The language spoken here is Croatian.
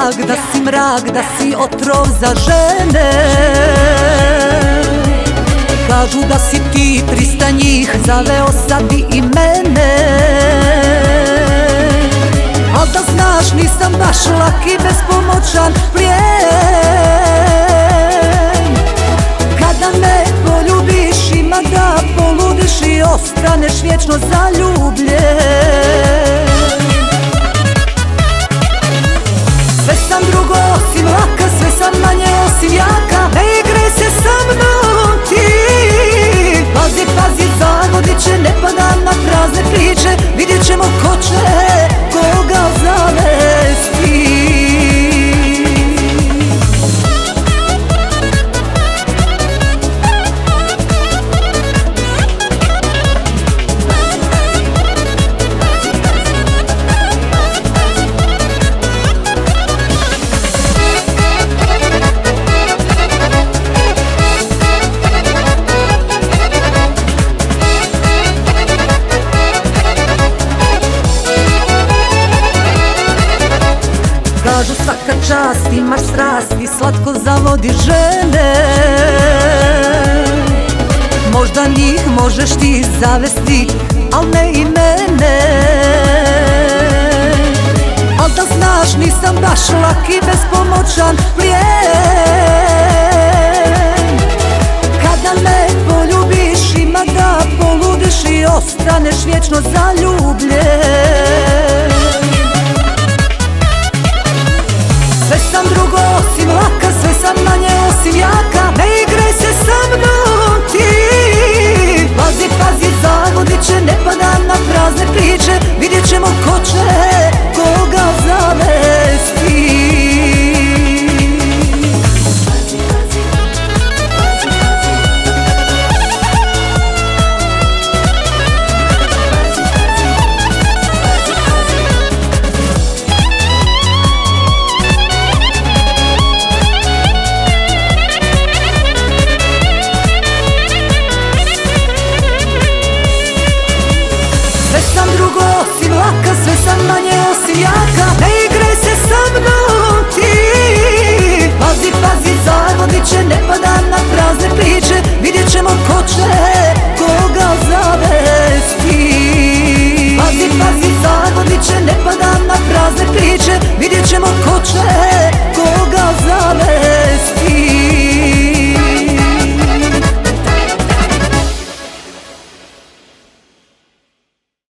mrak, da si otrov za žene. Kažu da si ti 300 njih zaveo sad i mene. Al da znaš nisam baš lak i bespomoćan plijen. Kada me poljubiš ima da poludiš i ostaneš vječno zaljubljen. Sve sam drugo osim laka, sve sam manje osim jaka. Ne igraj se sa mnom ti. Pazi, pazi, zagodit će, ne padam na prazne priče. Vidjet ćemo ko će koga zavesti. Kažu svaka čast, imaš strast i slatko zavodi žene. Možda njih možeš ti zavesti, al ne i mene. Al da znaš nisam baš lak i bespomoćan plijen. Kada me poljubiš ima da poludiš i ostaneš vječno zaljubljen.